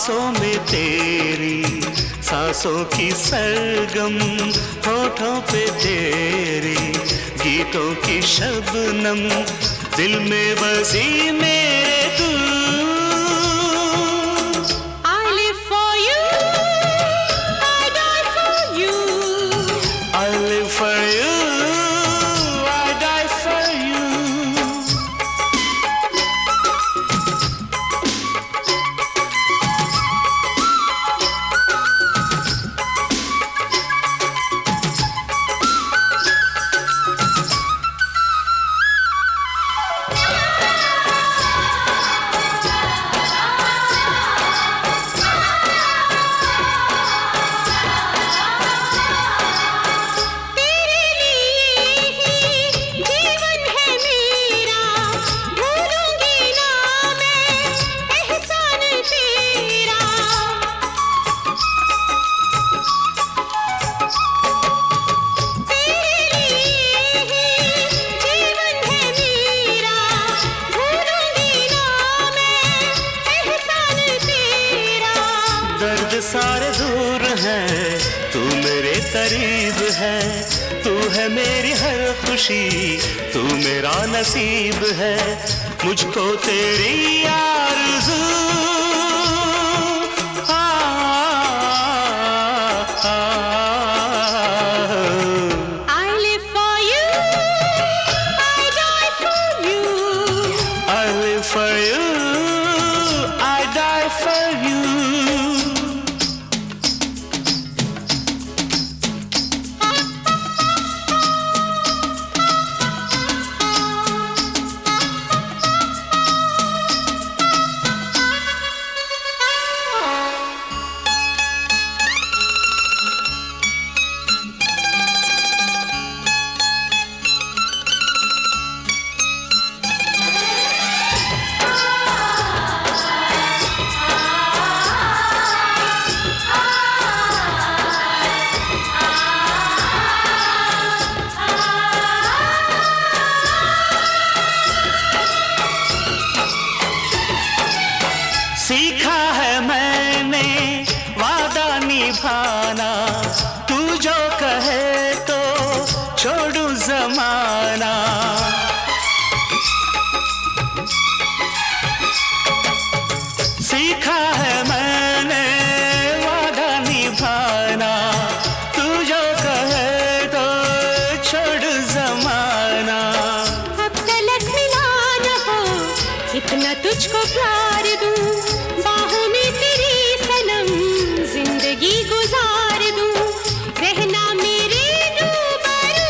सांसों में तेरी, सांसों की सरगम, होठों पे तेरी गीतों की शबनम, दिल में बसी मेरे तू। I live for you, I die for you, I live for you, I die for you. दर्द सारे दूर हैं, तू मेरे करीब है, तू है मेरी हर खुशी, तू मेरा नसीब है, मुझको तेरी आरज़ू। I live for you, I die for you, I live for you, I die for you. सीखा है मैंने वादा निभाना, तू जो कहे तो छोड़ू जमाना। सीखा है मैंने वादा निभाना, तू जो कहे तो छोड़ जमाना। अब तलक मिला न हो, इतना तुझको प्यार दूं, बाहों में तेरी सनम जिंदगी गुजार दूं, रहना मेरे रूबरू।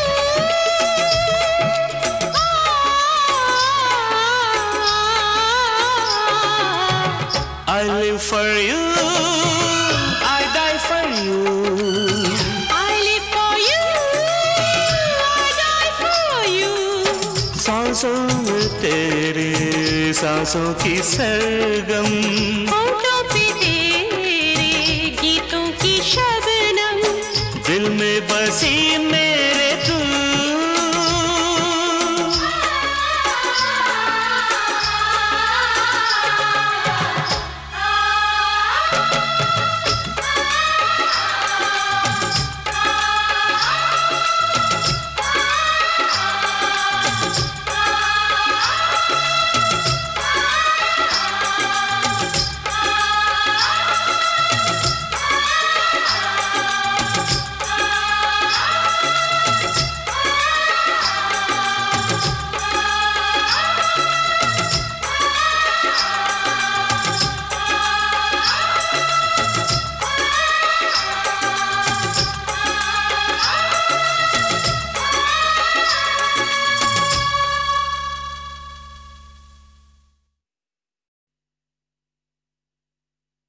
I live for you, I die for you. I live for you, I die for you. सांसों में तेरे, सांसों की सरगम, होठों पे तेरे गीतों की शबनम, दिल में बसी मेरे